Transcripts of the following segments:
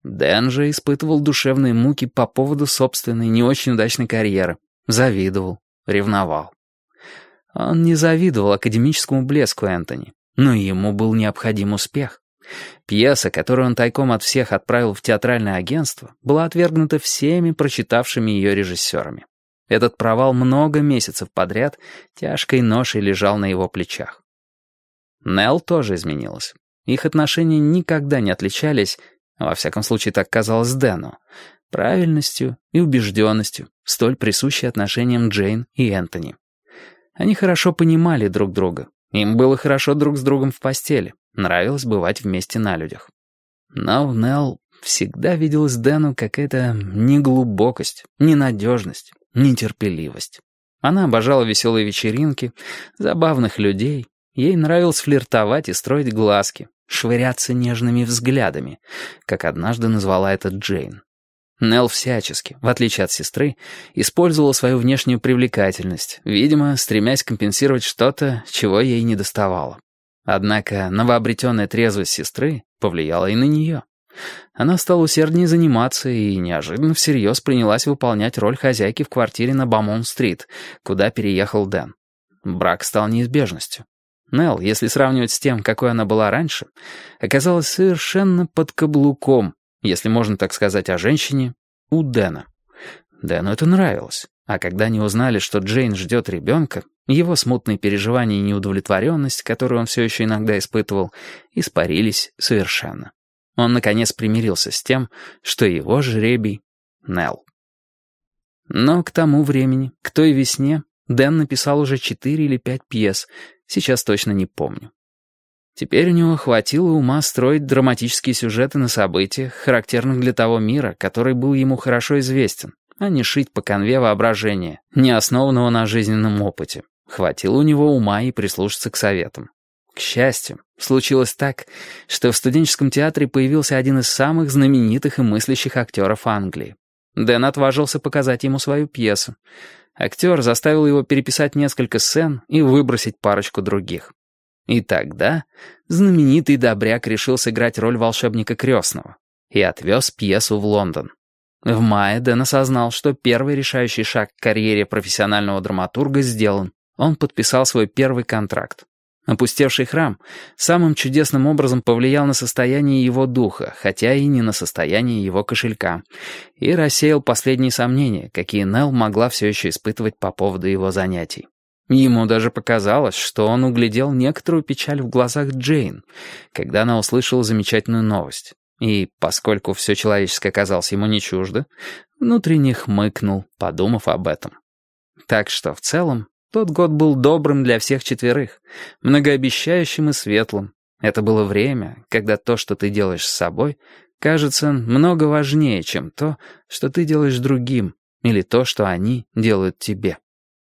Дэн же испытывал душевные муки по поводу собственной не очень удачной карьеры. Завидовал, ревновал. Он не завидовал академическому блеску Энтони, но ему был необходим успех. Пьеса, которую он тайком от всех отправил в театральное агентство, была отвергнута всеми прочитавшими ее режиссерами. Этот провал много месяцев подряд тяжкой ношей лежал на его плечах. Нелл тоже изменилась. Их отношения никогда не отличались, во всяком случае так казалось Дэну, правильностью и убежденностью, столь присущей отношениям Джейн и Энтони. Они хорошо понимали друг друга. Им было хорошо друг с другом в постели. Нравилось бывать вместе на людях. Но в Нелл всегда виделась Дэну какая-то неглубокость, ненадежность, нетерпеливость. Она обожала веселые вечеринки, забавных людей. Ей нравилось флиртовать и строить глазки, швыряться нежными взглядами, как однажды назвала это Джейн. Нелл всячески, в отличие от сестры, использовала свою внешнюю привлекательность, видимо, стремясь компенсировать что-то, чего ей недоставало. Однако новообретенная трезвость сестры повлияла и на нее. Она стала усерднее заниматься и неожиданно всерьез принялась выполнять роль хозяйки в квартире на Бамон-стрит, куда переехал Дэн. Брак стал неизбежностью. Нелл, если сравнивать с тем, какой она была раньше, оказалась совершенно под каблуком, если можно так сказать о женщине, у Дэна. Дэну это нравилось, а когда они узнали, что Джейн ждет ребенка, его смутные переживания и неудовлетворенность, которую он все еще иногда испытывал, испарились совершенно. Он, наконец, примирился с тем, что его жребий — Нелл. Но к тому времени, к той весне, Дэн написал уже 4 или 5 пьес, сейчас точно не помню. Теперь у него хватило ума строить драматические сюжеты на событиях, характерных для того мира, который был ему хорошо известен, а не шить по канве воображения, не основанного на жизненном опыте. Хватило у него ума и прислушаться к советам. К счастью, случилось так, что в студенческом театре появился один из самых знаменитых и мыслящих актеров Англии. Дэн отважился показать ему свою пьесу. Актер заставил его переписать несколько сцен и выбросить парочку других. И тогда знаменитый добряк решил сыграть роль волшебника крестного и отвез пьесу в Лондон. В мае Дэн осознал, что первый решающий шаг к карьере профессионального драматурга сделан. Он подписал свой первый контракт. Опустевший храм самым чудесным образом повлиял на состояние его духа, хотя и не на состояние его кошелька, и рассеял последние сомнения, какие Нелл могла все еще испытывать по поводу его занятий. Ему даже показалось, что он углядел некоторую печаль в глазах Джейн, когда она услышала замечательную новость. И, поскольку все человеческое оказалось ему не чуждо, внутренне хмыкнул, подумав об этом. Так что, в целом, тот год был добрым для всех четверых, многообещающим и светлым. Это было время, когда то, что ты делаешь с собой, кажется много важнее, чем то, что ты делаешь другим, или то, что они делают тебе.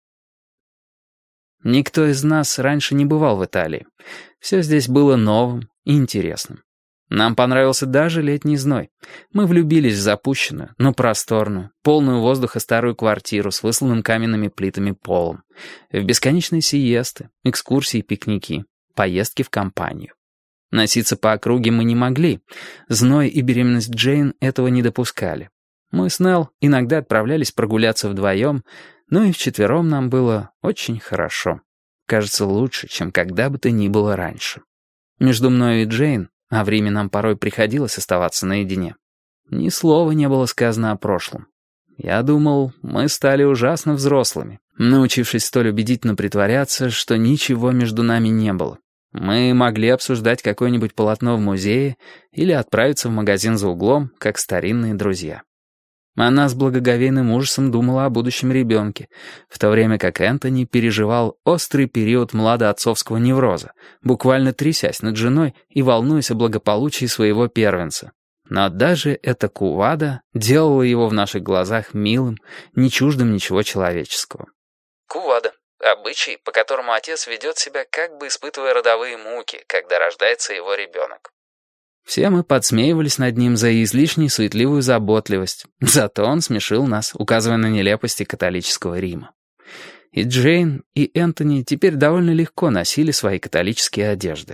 Никто из нас раньше не бывал в Италии. Все здесь было новым и интересным. Нам понравился даже летний зной. Мы влюбились в запущенную, но просторную, полную воздуха старую квартиру с высланным каменными плитами полом, в бесконечные сиесты, экскурсии и пикники, поездки в компанию. Носиться по округе мы не могли. Зной и беременность Джейн этого не допускали. Мы с Нелл иногда отправлялись прогуляться вдвоем, но и вчетвером нам было очень хорошо. Кажется, лучше, чем когда бы то ни было раньше. Между мной и Джейн, а в Риме нам порой приходилось оставаться наедине, ни слова не было сказано о прошлом. Я думал, мы стали ужасно взрослыми, научившись столь убедительно притворяться, что ничего между нами не было. Мы могли обсуждать какое-нибудь полотно в музее или отправиться в магазин за углом, как старинные друзья. Она с благоговейным ужасом думала о будущем ребенке, в то время как Энтони переживал острый период младоотцовского невроза, буквально трясясь над женой и волнуясь о благополучии своего первенца. Но даже эта кувада делала его в наших глазах милым, не чуждым ничего человеческого. Кувада — обычай, по которому отец ведет себя, как бы испытывая родовые муки, когда рождается его ребенок. Все мы подсмеивались над ним за излишне суетливую заботливость, зато он смешил нас, указывая на нелепости католического Рима. И Джейн, и Энтони теперь довольно легко носили свои католические одежды.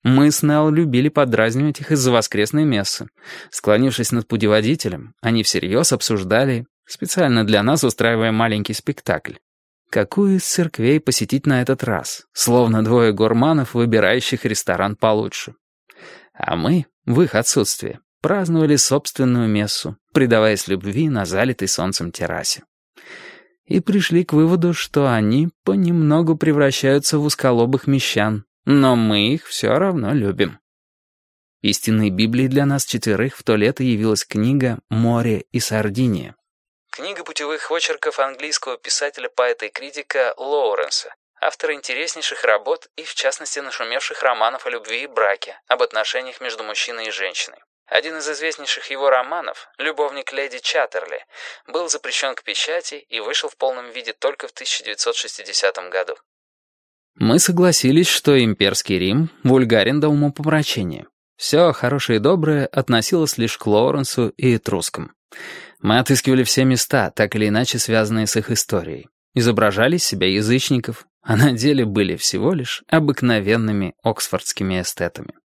Мы с Нелл любили подразнивать их из-за воскресной мессы. Склонившись над путеводителем, они всерьез обсуждали, специально для нас устраивая маленький спектакль, какую из церквей посетить на этот раз, словно двое гурманов, выбирающих ресторан получше. А мы, в их отсутствие, праздновали собственную мессу, предаваясь любви на залитой солнцем террасе. И пришли к выводу, что они понемногу превращаются в узколобых мещан, но мы их все равно любим. Истинной Библией для нас четверых в то лето явилась книга «Море и Сардиния». Книга путевых очерков английского писателя, поэта и критика Лоуренса, автора интереснейших работ и, в частности, нашумевших романов о любви и браке, об отношениях между мужчиной и женщиной. Один из известнейших его романов, «Любовник леди Чаттерли», был запрещен к печати и вышел в полном виде только в 1960 году. Мы согласились, что имперский Рим вульгарен до умопомрачения. Все хорошее и доброе относилось лишь к Лоуренсу и этрускам. Мы отыскивали все места, так или иначе связанные с их историей. Изображали из себя язычников, а на деле были всего лишь обыкновенными оксфордскими эстетами.